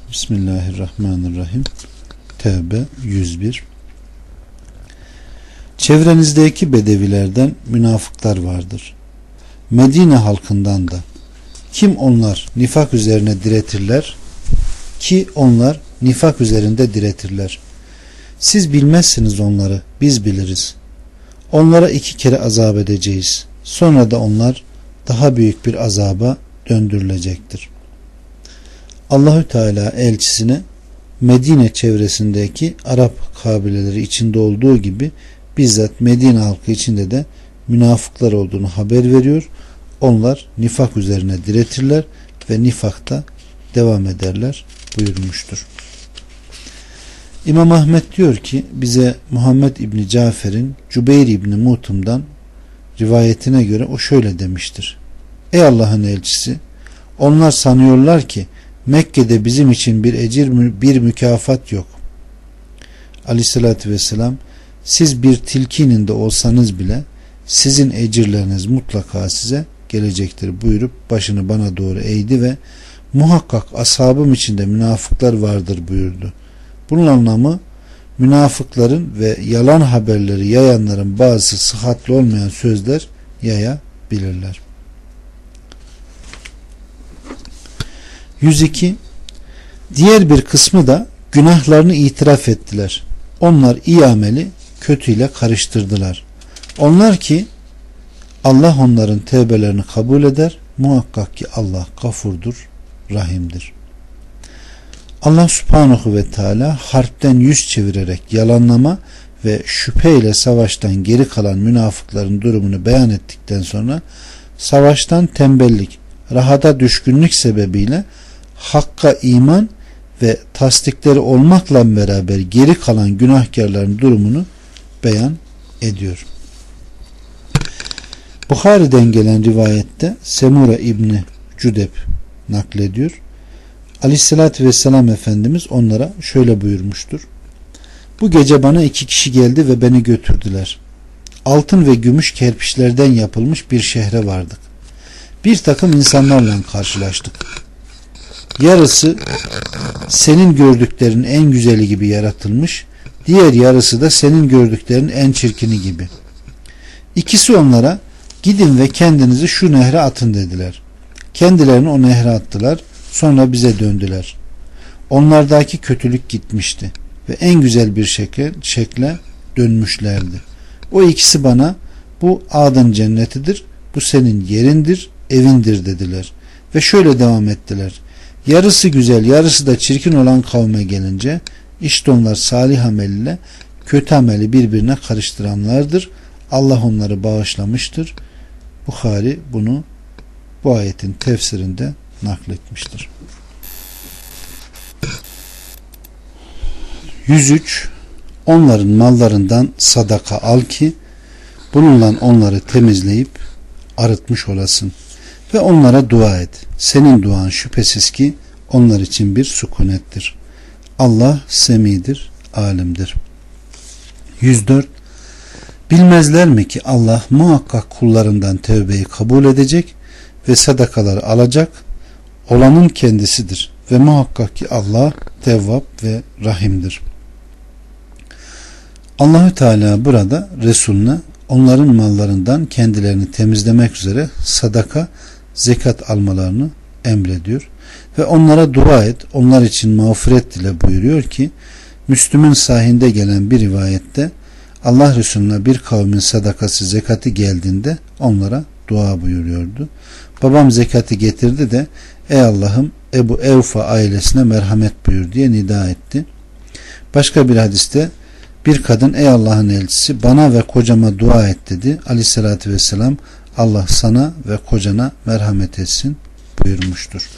Bismillahirrahmanirrahim. Tevbe 101. Çevrenizdeki bedevilerden münafıklar vardır. Medine halkından da. Kim onlar nifak üzerine diretirler ki onlar nifak üzerinde diretirler. Siz bilmezsiniz onları, biz biliriz. Onlara 2 kere azap edeceğiz. Sonra da onlar daha büyük bir azaba döndürülecektir. Allahü Teala elçisine Medine çevresindeki Arap kabileleri içinde olduğu gibi bizzat Medine halkı içinde de münafıklar olduğunu haber veriyor. Onlar nifak üzerine diretirler ve nifakta devam ederler buyurmuştur. İmam Ahmet diyor ki bize Muhammed İbni Cafer'in Cübeyr İbni Mutum'dan rivayetine göre o şöyle demiştir. Ey Allah'ın elçisi, onlar sanıyorlar ki Mekke'de bizim için bir ecir, bir mükafat yok. Aleyhissalatü vesselam, siz bir tilkinin de olsanız bile sizin ecirleriniz mutlaka size gelecektir buyurup başını bana doğru eğdi ve muhakkak ashabım içinde münafıklar vardır buyurdu. Bunun anlamı münafıkların ve yalan haberleri yayanların bazı sıhhatli olmayan sözler yayabilirler. 102. Diğer bir kısmı da günahlarını itiraf ettiler. Onlar iyi ameli kötüyle karıştırdılar. Onlar ki Allah onların tevbelerini kabul eder. Muhakkak ki Allah gafurdur, rahimdir. Allah subhanahu ve teala harpten yüz çevirerek yalanlama ve şüpheyle savaştan geri kalan münafıkların durumunu beyan ettikten sonra savaştan tembellik, rahata düşkünlük sebebiyle hakka iman ve tasdikleri olmakla beraber geri kalan günahkarların durumunu beyan ediyor. Bukhari'den gelen rivayette Semura İbni Cüdeb naklediyor. Aleyhissalatü vesselam Efendimiz onlara şöyle buyurmuştur. Bu gece bana 2 kişi geldi ve beni götürdüler. Altın ve gümüş kerpiçlerden yapılmış bir şehre vardık. Bir takım insanlarla karşılaştık. Yarısı senin gördüklerin en güzeli gibi yaratılmış, diğer yarısı da senin gördüklerin en çirkini gibi. İkisi onlara gidin ve kendinizi şu nehre atın dediler. Kendilerini o nehre attılar, sonra bize döndüler. Onlardaki kötülük gitmişti ve en güzel bir şekle dönmüşlerdi. O ikisi bana bu Adın cennetidir, bu senin yerindir, evindir dediler. Ve şöyle devam ettiler. Yarısı güzel, yarısı da çirkin olan kavme gelince işte onlar salih amel ile kötü ameli birbirine karıştıranlardır. Allah onları bağışlamıştır. Bukhari bunu bu ayetin tefsirinde nakletmiştir. 103. Onların mallarından sadaka al ki bununla onları temizleyip arıtmış olasın ve onlara dua et. Senin duan şüphesiz ki onlar için bir sükunettir. Allah semidir, alimdir. 104. Bilmezler mi ki Allah muhakkak kullarından tövbeyi kabul edecek ve sadakaları alacak olanın kendisidir ve muhakkak ki Allah Tevvab ve Rahim'dir. Allahü Teala burada Resulüne onların mallarından kendilerini temizlemek üzere sadaka, zekat almalarını emrediyor ve onlara dua et, onlar için mağfiret dile buyuruyor ki Müslüm'ün sahihinde gelen bir rivayette Allah Resulüne bir kavmin sadakası, zekatı geldiğinde onlara dua buyuruyordu. Babam zekatı getirdi de ey Allah'ım Ebu Evfa ailesine merhamet buyur diye nida etti. Başka bir hadiste bir kadın ey Allah'ın elçisi bana ve kocama dua et dedi. Aleyhissalatü vesselam Allah sana ve kocana merhamet etsin buyurmuştur.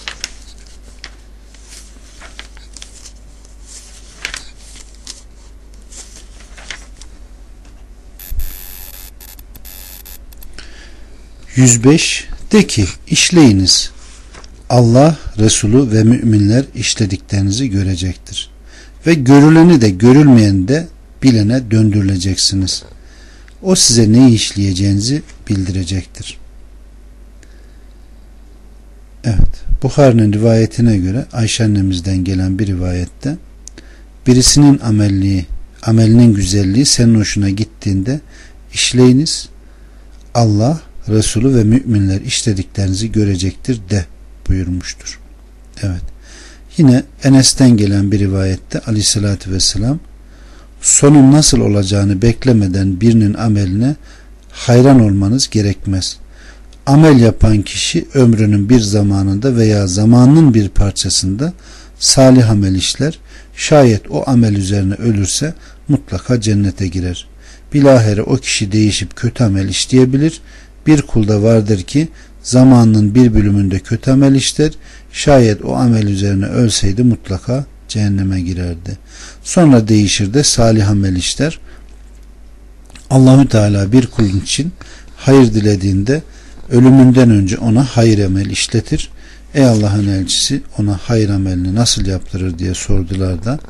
De ki işleyiniz. Allah, Resulü ve müminler işlediklerinizi görecektir. Ve görüleni de görülmeyeni de bilene döndürüleceksiniz. O size neyi işleyeceğinizi bildirecektir. Evet. Buhari'nin rivayetine göre Ayşe annemizden gelen bir rivayette birisinin amelinin güzelliği senin hoşuna gittiğinde işleyiniz, Allah, Resulü ve müminler işlediklerinizi görecektir de buyurmuştur. Evet. Yine Enes'ten gelen bir rivayette Aleyhisselatü Vesselam sonun nasıl olacağını beklemeden birinin ameline hayran olmanız gerekmez. Amel yapan kişi ömrünün bir zamanında veya zamanının bir parçasında salih amel işler. Şayet o amel üzerine ölürse mutlaka cennete girer. Bilahare o kişi değişip kötü amel işleyebilir. Bir kulda vardır ki zamanının bir bölümünde kötü amel işler. Şayet o amel üzerine ölseydi mutlaka cehenneme girerdi. Sonra değişir de salih amel işler. Allahü Teala bir kulun için hayır dilediğinde ölümünden önce ona hayır amel işletir. Ey Allah'ın elçisi, ona hayır amelini nasıl yaptırır diye sordular da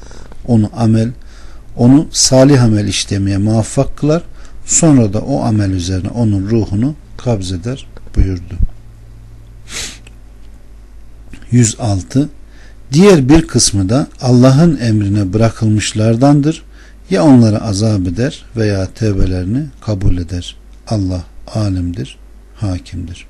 onu salih amel işlemeye muvaffak kılar. Sonra da o amel üzerine onun ruhunu kabzeder buyurdu. 106. Diğer bir kısmı da Allah'ın emrine bırakılmışlardandır. Ya onları azap eder veya tevbelerini kabul eder. Allah alimdir, hakimdir.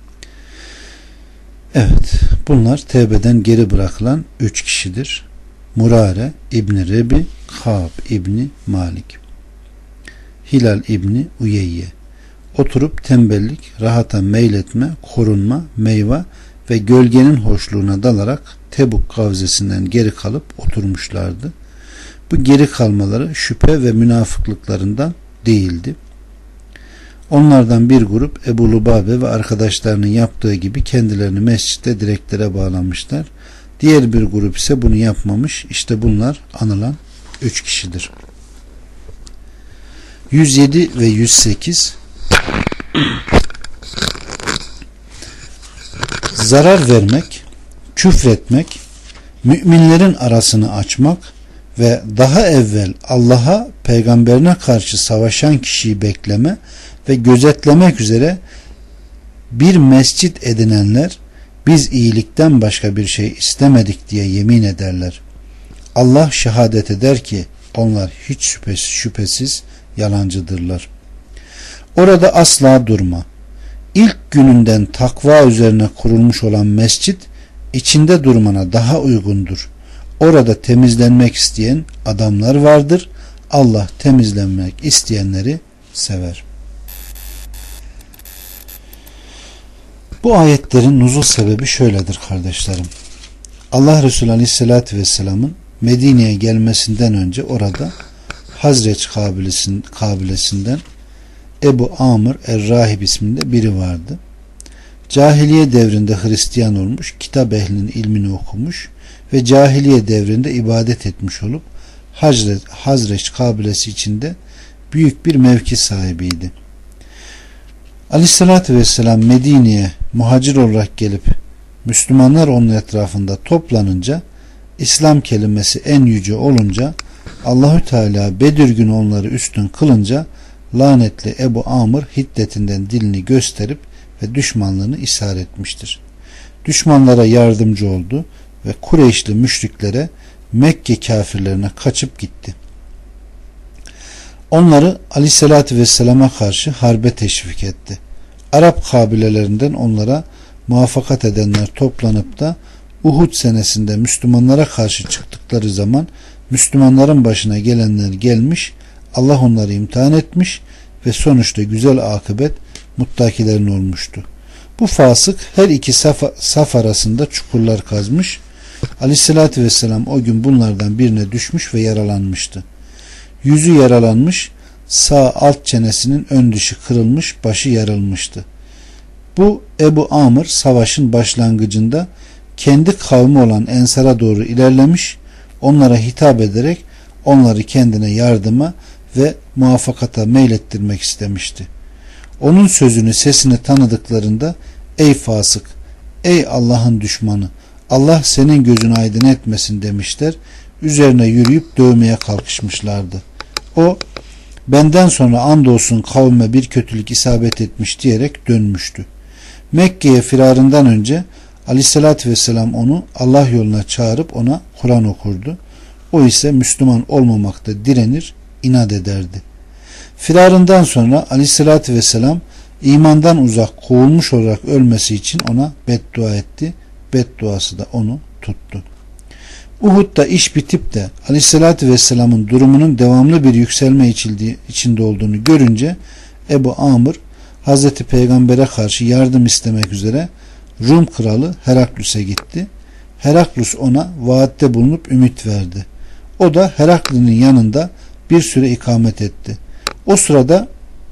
Evet, bunlar tevbeden geri bırakılan 3 kişidir. Murare İbni Rebi, Kâb İbni Malik, Hilal İbni Uyeyye. Oturup tembellik, rahata meyletme, korunma, meyve ve gölgenin hoşluğuna dalarak Tebuk kavzesinden geri kalıp oturmuşlardı. Bu geri kalmaları şüphe ve münafıklıklarından değildi. Onlardan bir grup Ebu Lubabe ve arkadaşlarının yaptığı gibi kendilerini mescitte direklere bağlamışlar. Diğer bir grup ise bunu yapmamış. İşte bunlar anılan 3 kişidir. 107 ve 108. Zarar vermek, küfretmek, müminlerin arasını açmak ve daha evvel Allah'a, peygamberine karşı savaşan kişiyi bekleme ve gözetlemek üzere bir mescit edinenler biz iyilikten başka bir şey istemedik diye yemin ederler. Allah şehadet eder ki onlar hiç şüphesiz yalancıdırlar. Orada asla durma. İlk gününden takva üzerine kurulmuş olan mescit içinde durmana daha uygundur. Orada temizlenmek isteyen adamlar vardır. Allah temizlenmek isteyenleri sever. Bu ayetlerin nuzul sebebi şöyledir kardeşlerim. Allah Resulü Aleyhisselatü Vesselam'ın Medine'ye gelmesinden önce orada Hazreç kabilesinden Ebu Amr Er-Rahib isminde biri vardı. Cahiliye devrinde Hristiyan olmuş, kitap ehlinin ilmini okumuş ve cahiliye devrinde ibadet etmiş olup Hazreç kabilesi içinde büyük bir mevki sahibiydi. Aleyhissalatü vesselam Medine'ye muhacir olarak gelip Müslümanlar onun etrafında toplanınca, İslam kelimesi en yüce olunca, Allahü Teala Bedir günü onları üstün kılınca lanetli Ebu Amr hiddetinden dilini gösterip ve düşmanlığını ishar etmiştir. Düşmanlara yardımcı oldu ve Kureyşli müşriklere, Mekke kafirlerine kaçıp gitti. Onları Aleyhisselatü Vesselam'a karşı harbe teşvik etti. Arap kabilelerinden onlara muvaffakat edenler toplanıp da Uhud senesinde Müslümanlara karşı çıktıkları zaman Müslümanların başına gelenler gelmiş, Allah onları imtihan etmiş ve sonuçta güzel akıbet muttakilerin olmuştu. Bu fasık her iki saf arasında çukurlar kazmış. Aleyhissalatü vesselam o gün bunlardan birine düşmüş ve yaralanmıştı. Yüzü yaralanmış, sağ alt çenesinin ön dışı kırılmış, başı yarılmıştı. Bu Ebu Amr savaşın başlangıcında kendi kavmi olan Ensar'a doğru ilerlemiş, onlara hitap ederek onları kendine yardıma ve muvaffakata meylettirmek istemişti. Onun sözünü, sesini tanıdıklarında ey fasık, ey Allah'ın düşmanı, Allah senin gözünü aydın etmesin demişler. Üzerine yürüyüp dövmeye kalkışmışlardı. O benden sonra andolsun kavme bir kötülük isabet etmiş diyerek dönmüştü. Mekke'ye firarından önce Aleyhissalatü vesselam onu Allah yoluna çağırıp ona Kur'an okurdu. O ise Müslüman olmamakta direnir, inat ederdi. Firarından sonra Aleyhissalatü vesselam imandan uzak, kovulmuş olarak ölmesi için ona beddua etti. Bedduası da onu tuttu. Uhud'da iş bitip de Aleyhissalatü vesselamın durumunun devamlı bir yükselme içinde olduğunu görünce Ebu Amr Hazreti Peygamber'e karşı yardım istemek üzere Rum kralı Heraklus'e gitti. Heraklus ona vaatte bulunup ümit verdi. O da Herakli'nin yanında bir süre ikamet etti. O sırada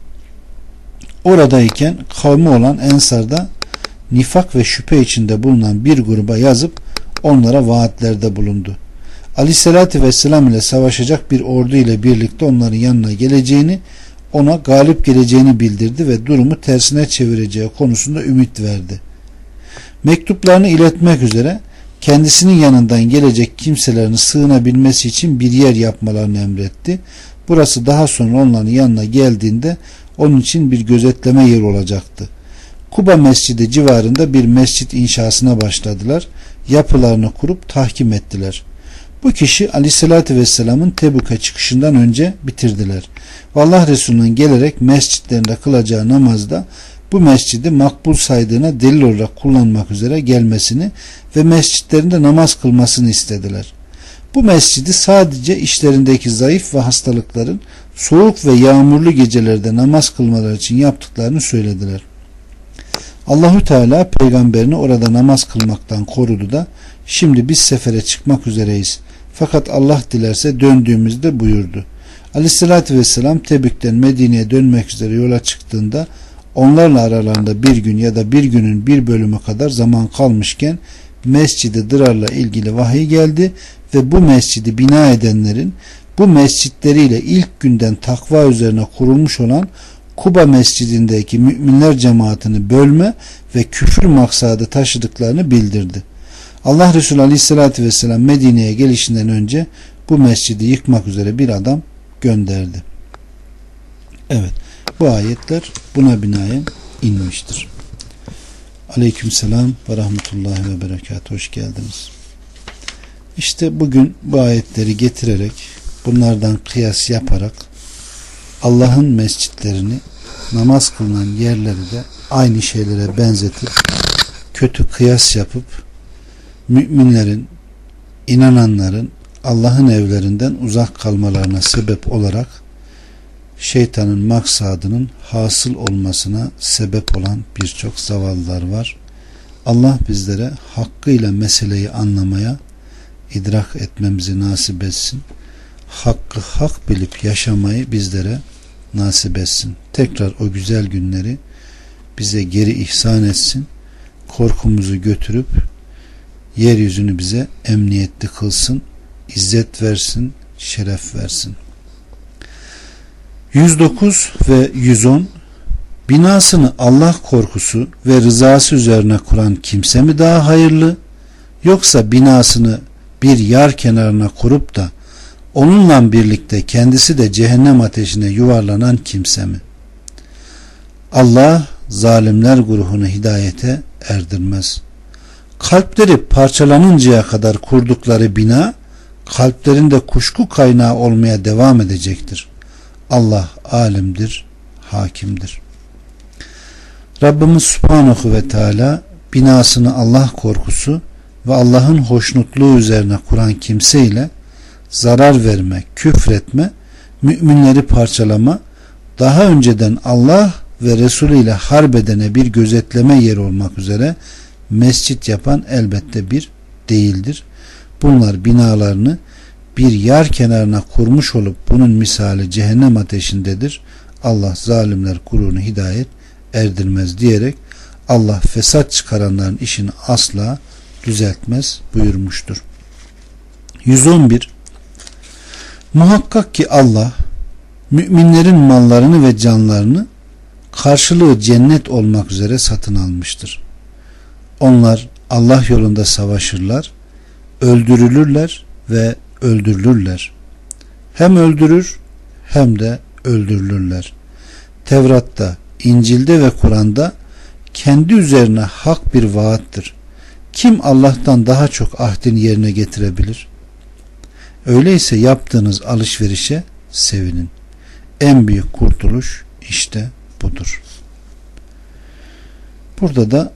oradayken kavmi olan Ensar'da nifak ve şüphe içinde bulunan bir gruba yazıp onlara vaatlerde bulundu. Aleyhissalatü vesselam ile savaşacak bir ordu ile birlikte onların yanına geleceğini, ona galip geleceğini bildirdi ve durumu tersine çevireceği konusunda ümit verdi. Mektuplarını iletmek üzere kendisinin yanından gelecek kimselerin sığınabilmesi için bir yer yapmalarını emretti. Burası daha sonra onların yanına geldiğinde onun için bir gözetleme yeri olacaktı. Kuba Mescidi civarında bir mescit inşasına başladılar. Yapılarını kurup tahkim ettiler. Bu kişi Aleyhisselatü Vesselam'ın Tebük'e çıkışından önce bitirdiler. Ve Allah Resulü'nün gelerek mescitlerinde kılacağı namazda bu mescidi makbul saydığına delil olarak kullanmak üzere gelmesini ve mescitlerinde namaz kılmasını istediler. Bu mescidi sadece işlerindeki zayıf ve hastalıkların soğuk ve yağmurlu gecelerde namaz kılmaları için yaptıklarını söylediler. Allahü Teala peygamberini orada namaz kılmaktan korudu da şimdi biz sefere çıkmak üzereyiz. Fakat Allah dilerse döndüğümüzde buyurdu. Aleyhissalatü vesselam Tebük'ten Medine'ye dönmek üzere yola çıktığında onlarla aralarında bir gün ya da bir günün bir bölümü kadar zaman kalmışken Mescid-i Dırar'la ilgili vahiy geldi ve bu mescidi bina edenlerin bu mescitleriyle ilk günden takva üzerine kurulmuş olan Kuba Mescidindeki müminler cemaatini bölme ve küfür maksadı taşıdıklarını bildirdi. Allah Resulü Aleyhisselatü Vesselam Medine'ye gelişinden önce bu mescidi yıkmak üzere bir adam gönderdi. Evet, bu ayetler buna binaen inmiştir. Aleykümselam ve rahmetullahi ve berekatuhu. Hoş geldiniz. İşte bugün bu ayetleri getirerek bunlardan kıyas yaparak Allah'ın mescitlerini namaz kılınan yerleri de aynı şeylere benzetip kötü kıyas yapıp müminlerin, inananların Allah'ın evlerinden uzak kalmalarına sebep olarak şeytanın maksadının hasıl olmasına sebep olan birçok zavallılar var. Allah bizlere hakkıyla meseleyi anlamaya, idrak etmemizi nasip etsin. Hakkı hak bilip yaşamayı bizlere nasip etsin. Tekrar o güzel günleri bize geri ihsan etsin. Korkumuzu götürüp yeryüzünü bize emniyetli kılsın. İzzet versin, şeref versin. 109 ve 110 binasını Allah korkusu ve rızası üzerine kuran kimse mi daha hayırlı, yoksa binasını bir yar kenarına kurup da onunla birlikte kendisi de cehennem ateşine yuvarlanan kimse mi? Allah zalimler grubunu hidayete erdirmez. Kalpleri parçalanıncaya kadar kurdukları bina kalplerinde kuşku kaynağı olmaya devam edecektir. Allah alimdir, hakimdir. Rabbimiz Subhanahu ve Teala binasını Allah korkusu ve Allah'ın hoşnutluğu üzerine kuran kimseyle zarar verme, küfretme, müminleri parçalama, daha önceden Allah ve Resulü ile harbedene bir gözetleme yeri olmak üzere mescit yapan elbette bir değildir. Bunlar binalarını bir yar kenarına kurmuş olup bunun misali cehennem ateşindedir. Allah zalimler kurunu hidayet erdirmez diyerek Allah fesat çıkaranların işini asla düzeltmez buyurmuştur. 111 Muhakkak ki Allah müminlerin mallarını ve canlarını karşılığı cennet olmak üzere satın almıştır. Onlar Allah yolunda savaşırlar, öldürülürler ve öldürülürler. Hem öldürür hem de öldürülürler. Tevrat'ta, İncil'de ve Kur'an'da kendi üzerine hak bir vaattır. Kim Allah'tan daha çok ahdini yerine getirebilir? Öyleyse yaptığınız alışverişe sevinin. En büyük kurtuluş işte budur. Burada da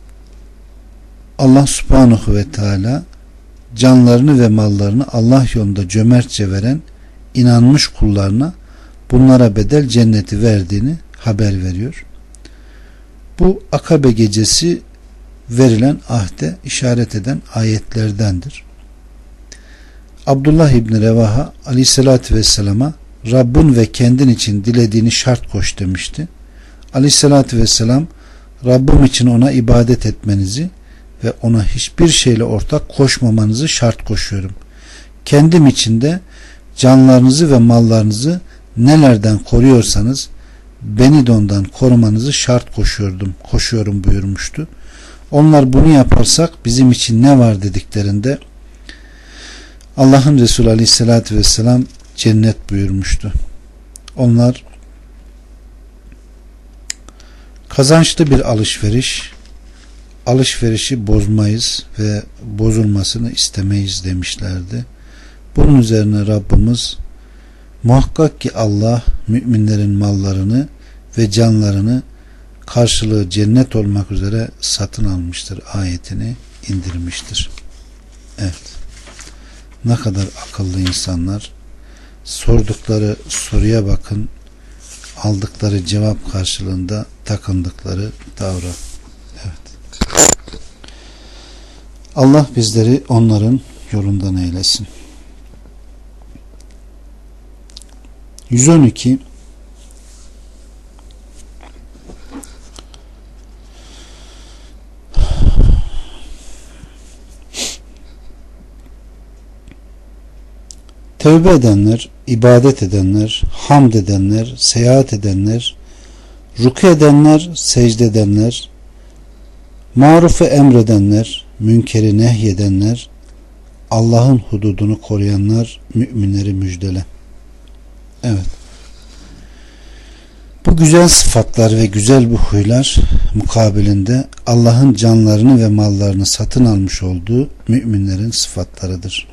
Allah subhanahu ve teala canlarını ve mallarını Allah yolunda cömertçe veren inanmış kullarına bunlara bedel cenneti verdiğini haber veriyor. Bu Akabe gecesi verilen ahde işaret eden ayetlerdendir. Abdullah İbni Revaha Aleyhisselatü Vesselam'a Rabbin ve kendin için dilediğini şart koş demişti. Aleyhisselatü Vesselam Rabbim için ona ibadet etmenizi ve ona hiçbir şeyle ortak koşmamanızı şart koşuyorum. Kendim için de canlarınızı ve mallarınızı nelerden koruyorsanız beni de ondan korumanızı şart koşuyorum buyurmuştu. Onlar bunu yaparsak bizim için ne var dediklerinde Allah'ın Resulü Aleyhisselatü Vesselam cennet buyurmuştu. Onlar kazançlı bir alışverişi bozmayız ve bozulmasını istemeyiz demişlerdi. Bunun üzerine Rabbimiz muhakkak ki Allah müminlerin mallarını ve canlarını karşılığı cennet olmak üzere satın almıştır ayetini indirmiştir. Evet. Ne kadar akıllı insanlar, sordukları soruya bakın, aldıkları cevap karşılığında takındıkları davra. Evet. Allah bizleri onların yolundan eylesin. 112 Tevbe edenler, ibadet edenler, hamd edenler, seyahat edenler, ruku edenler, secde edenler, marufu emredenler, münkeri nehyedenler, Allah'ın hududunu koruyanlar, müminleri müjdele. Evet. Bu güzel sıfatlar ve güzel bu huylar mukabilinde Allah'ın canlarını ve mallarını satın almış olduğu müminlerin sıfatlarıdır.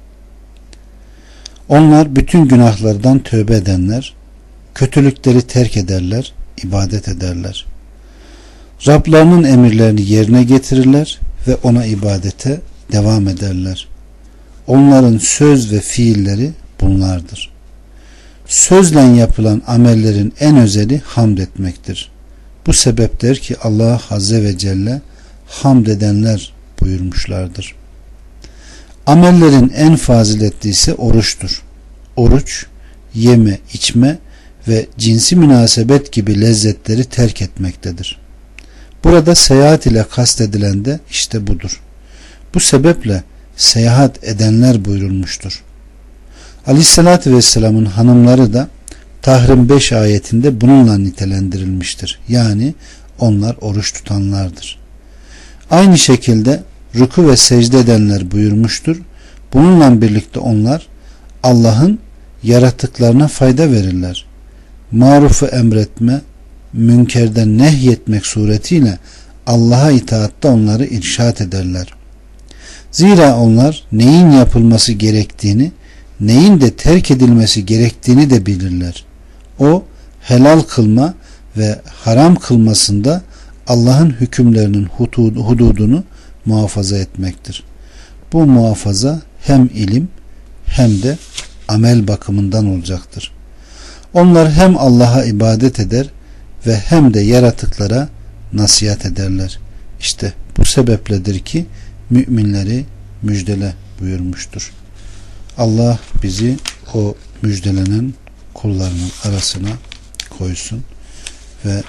Onlar bütün günahlardan tövbe edenler, kötülükleri terk ederler, ibadet ederler. Rablarının emirlerini yerine getirirler ve ona ibadete devam ederler. Onların söz ve fiilleri bunlardır. Sözle yapılan amellerin en özeli hamd etmektir. Bu sebeptir ki Allah Azze ve Celle hamd edenler buyurmuşlardır. Amellerin en faziletli ise oruçtur. Oruç, yeme, içme ve cinsi münasebet gibi lezzetleri terk etmektedir. Burada seyahat ile kastedilen de işte budur. Bu sebeple seyahat edenler buyurulmuştur. Aleyhissalatü Vesselam'ın hanımları da Tahrim 5 ayetinde bununla nitelendirilmiştir. Yani onlar oruç tutanlardır. Aynı şekilde ruku ve secde edenler buyurmuştur. Bununla birlikte onlar Allah'ın yaratıklarına fayda verirler. Marufu emretme, münkerden nehyetmek suretiyle Allah'a itaatte onları irşad ederler. Zira onlar neyin yapılması gerektiğini, neyin de terk edilmesi gerektiğini de bilirler. O helal kılma ve haram kılmasında Allah'ın hükümlerinin hududunu muhafaza etmektir. Bu muhafaza hem ilim hem de amel bakımından olacaktır. Onlar hem Allah'a ibadet eder ve hem de yaratıklara nasihat ederler. İşte bu sebepledir ki müminleri müjdele buyurmuştur. Allah bizi o müjdelenen kullarının arasına koysun ve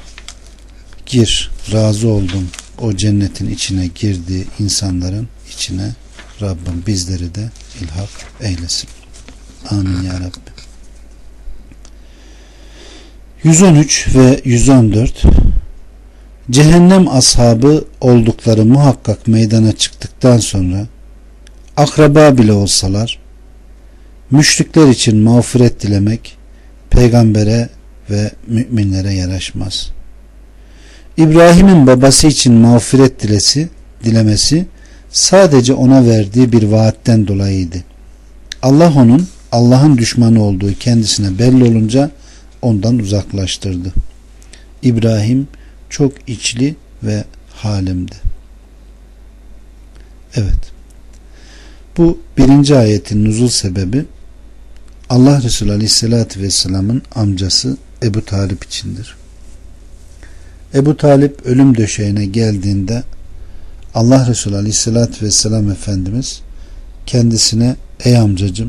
razı oldum o cennetin içine girdiği insanların içine Rabbim bizleri de ilhak eylesin. Amin ya Rabbi. 113 ve 114 Cehennem ashabı oldukları muhakkak meydana çıktıktan sonra akraba bile olsalar müşrikler için mağfiret dilemek peygambere ve müminlere yaraşmaz. İbrahim'in babası için mağfiret dilemesi sadece ona verdiği bir vaatten dolayıydı. Allah onun Allah'ın düşmanı olduğu kendisine belli olunca ondan uzaklaştırdı. İbrahim çok içli ve halimdi. Evet. Bu birinci ayetin nuzul sebebi Allah Resulü Aleyhisselatü Vesselam'ın amcası Ebu Talip içindir. Ebu Talip ölüm döşeğine geldiğinde Allah Resulü Aleyhisselatü Vesselam Efendimiz kendisine ey amcacım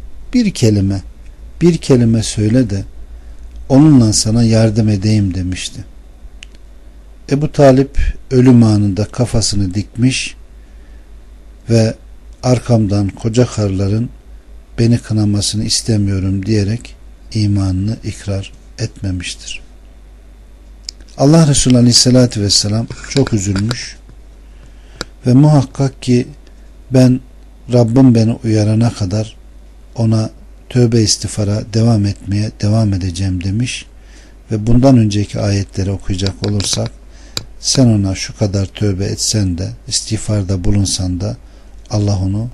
bir kelime söyle de onunla sana yardım edeyim demişti. Ebu Talip ölüm anında kafasını dikmiş ve arkamdan koca karıların beni kınamasını istemiyorum diyerek imanını ikrar etmemiştir. Allah Resulü Aleyhisselatü Vesselam çok üzülmüş ve muhakkak ki ben Rabbim beni uyarana kadar ona tövbe istiğfara devam etmeye devam edeceğim demiş ve bundan önceki ayetleri okuyacak olursak sen ona şu kadar tövbe etsen de istiğfarda bulunsan da Allah onu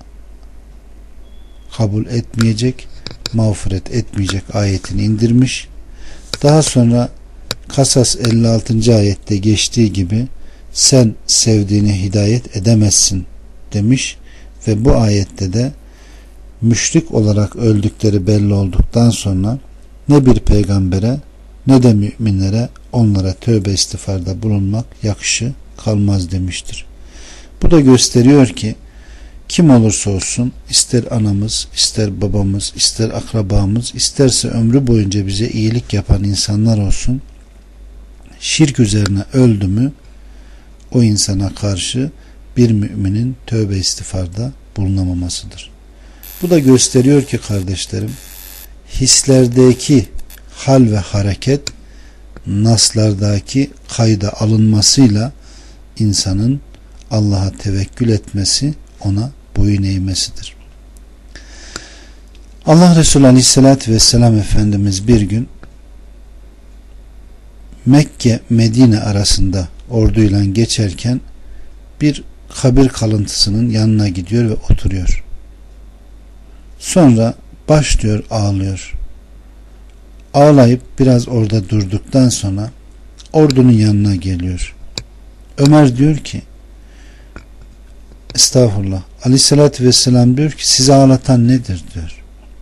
kabul etmeyecek, mağfiret etmeyecek ayetini indirmiş. Daha sonra Kasas 56. ayette geçtiği gibi sen sevdiğine hidayet edemezsin demiş ve bu ayette de müşrik olarak öldükleri belli olduktan sonra ne bir peygambere ne de müminlere onlara tövbe istiğfarda bulunmak yakışı kalmaz demiştir. Bu da gösteriyor ki kim olursa olsun ister anamız, ister babamız, ister akrabamız, isterse ömrü boyunca bize iyilik yapan insanlar olsun şirk üzerine öldü mü o insana karşı bir müminin tövbe istiğfarda bulunamamasıdır. Bu da gösteriyor ki kardeşlerim hislerdeki hal ve hareket naslardaki kayda alınmasıyla insanın Allah'a tevekkül etmesi, ona boyun eğmesidir. Allah Resulü Aleyhisselatü Vesselam Efendimiz bir gün Mekke Medine arasında orduyla geçerken bir kabir kalıntısının yanına gidiyor ve oturuyor. Sonra başlıyor ağlıyor. Ağlayıp biraz orada durduktan sonra ordunun yanına geliyor. Ömer diyor ki estağfurullah Aleyhisselatü Vesselam diyor ki sizi ağlatan nedir diyor.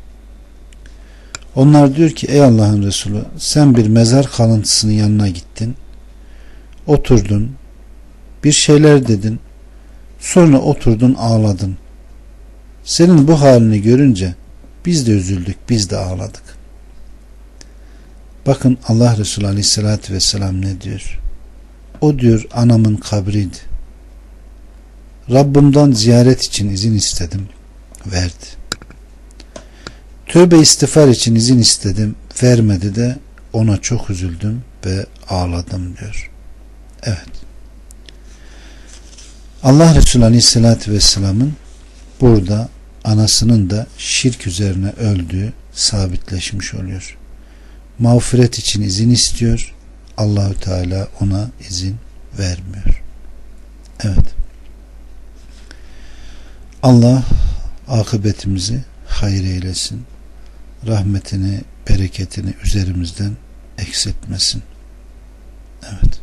Onlar diyor ki ey Allah'ın Resulü sen bir mezar kalıntısının yanına gittin. Oturdun. Bir şeyler dedin. Sonra oturdun ağladın. Senin bu halini görünce biz de üzüldük, biz de ağladık. Bakın Allah Resulü Aleyhisselatü Vesselam ne diyor? O diyor anamın kabriydi. Rabbimden ziyaret için izin istedim, verdi. Tövbe istiğfar için izin istedim, vermedi de ona çok üzüldüm ve ağladım diyor. Evet. Allah Resulü Aleyhisselatü Vesselam'ın burada anasının da şirk üzerine öldüğü sabitleşmiş oluyor. Mağfiret için izin istiyor. Allahü Teala ona izin vermiyor. Evet. Allah akıbetimizi hayır eylesin. Rahmetini, bereketini üzerimizden eksiltmesin. Evet.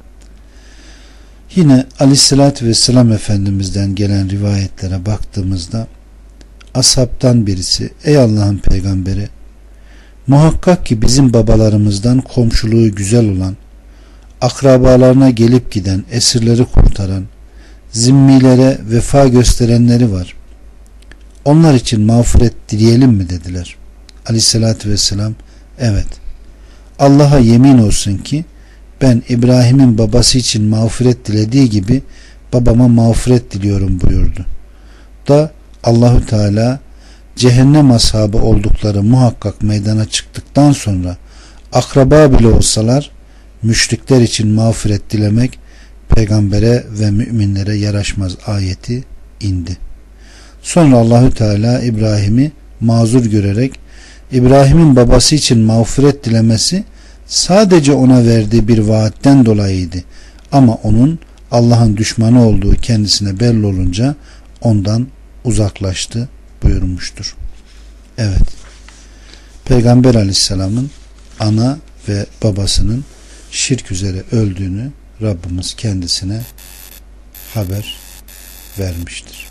Yine Aleyhisselatü Vesselam Efendimiz'den gelen rivayetlere baktığımızda ashabtan birisi ey Allah'ın peygamberi muhakkak ki bizim babalarımızdan komşuluğu güzel olan, akrabalarına gelip giden, esirleri kurtaran, zimmilere vefa gösterenleri var. Onlar için mağfiret dileyelim mi dediler. Aleyhissalatü vesselam evet. Allah'a yemin olsun ki ben İbrahim'in babası için mağfiret dilediği gibi babama mağfiret diliyorum buyurdu. Da Allahü Teala cehennem ashabı oldukları muhakkak meydana çıktıktan sonra akraba bile olsalar müşrikler için mağfiret dilemek peygambere ve müminlere yaraşmaz ayeti indi. Sonra Allahü Teala İbrahim'i mazur görerek İbrahim'in babası için mağfiret dilemesi sadece ona verdiği bir vaatten dolayıydı. Ama onun Allah'ın düşmanı olduğu kendisine belli olunca ondan uzaklaştı buyurmuştur. Evet. Peygamber Aleyhisselam'ın ana ve babasının şirk üzere öldüğünü Rabbimiz kendisine haber vermiştir.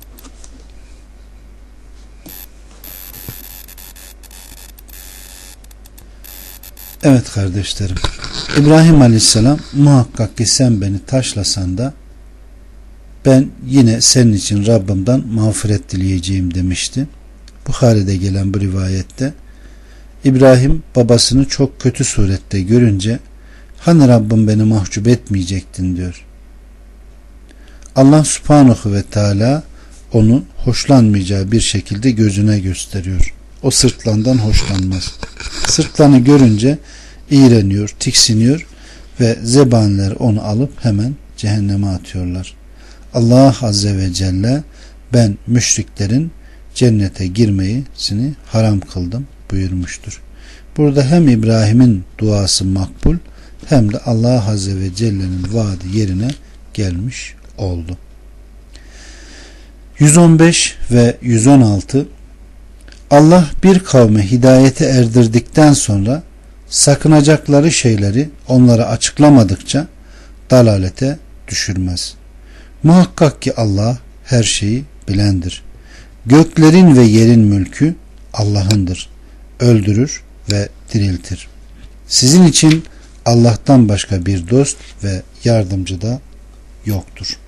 Evet kardeşlerim, İbrahim Aleyhisselam muhakkak ki sen beni taşlasan da ben yine senin için Rabbimden mağfiret dileyeceğim demişti. Buhari'de gelen bu rivayette İbrahim babasını çok kötü surette görünce hani Rabbim beni mahcup etmeyecektin diyor. Allah Subhanahu ve Teala onu hoşlanmayacağı bir şekilde gözüne gösteriyor. O sırtlandan hoşlanmaz. Sırtlanı görünce iğreniyor, tiksiniyor ve zebaniler onu alıp hemen cehenneme atıyorlar. Allah Azze ve Celle ben müşriklerin cennete girmesini haram kıldım buyurmuştur. Burada hem İbrahim'in duası makbul hem de Allah Azze ve Celle'nin vaadi yerine gelmiş oldu. 115 ve 116 Allah bir kavme hidayete erdirdikten sonra sakınacakları şeyleri onlara açıklamadıkça dalalete düşürmez. Muhakkak ki Allah her şeyi bilendir. Göklerin ve yerin mülkü Allah'ındır. Öldürür ve diriltir. Sizin için Allah'tan başka bir dost ve yardımcı da yoktur.